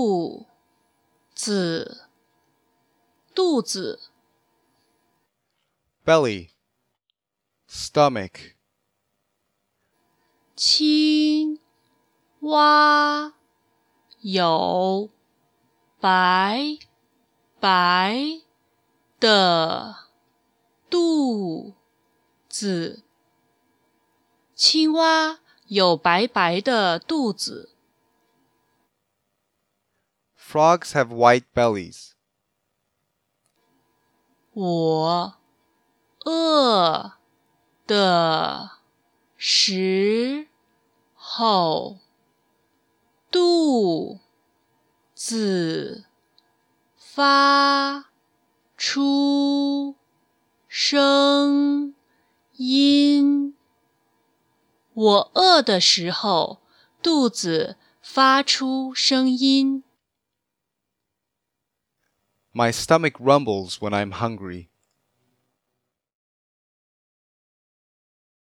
肚子，肚子。 belly, stomach. 青蛙有白白的肚子。青蛙有白白的肚子。 Frogs have white bellies. 我饿的时候，肚子发出声音。我饿的时候，肚子发出声音。 My stomach rumbles when I'm hungry.